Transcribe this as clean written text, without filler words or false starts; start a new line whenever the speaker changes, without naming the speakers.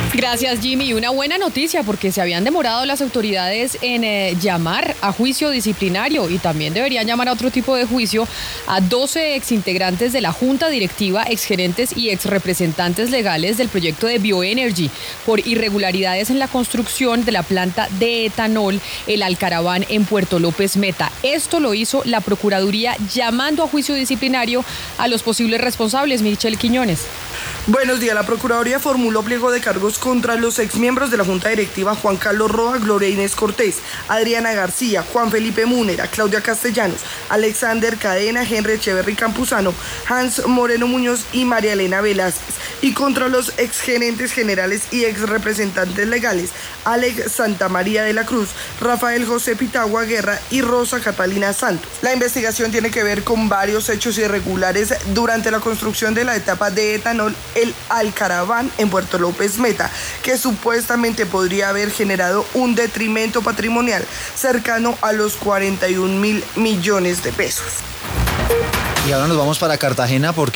Gracias, Jimmy. Y una buena noticia, porque se habían demorado las autoridades en llamar a juicio disciplinario y también deberían llamar a otro tipo de juicio a 12 exintegrantes de la Junta Directiva, exgerentes y exrepresentantes legales del proyecto de Bioenergy por irregularidades en la construcción de la planta de etanol El Alcaraván en Puerto López Meta. Esto lo hizo la Procuraduría llamando a juicio disciplinario a los posibles responsables. Michelle Quiñones.
Buenos días. La Procuraduría formuló pliego de cargos contra los exmiembros de la Junta Directiva Juan Carlos Roa, Gloria Inés Cortés, Adriana García, Juan Felipe Múnera, Claudia Castellanos, Alexander Cadena, Henry Echeverry Campuzano, Hans Moreno Muñoz y María Elena Velázquez, y contra los exgerentes generales y exrepresentantes legales Alex Santamaría de la Cruz, Rafael José Pitagua Guerra y Rosa Catalina Santos. La investigación tiene que ver con varios hechos irregulares durante la construcción de la etapa de etanol El Alcaraván en Puerto López Meta, que supuestamente podría haber generado un detrimento patrimonial cercano a los 41.000 millones de pesos.
Y ahora nos vamos para Cartagena porque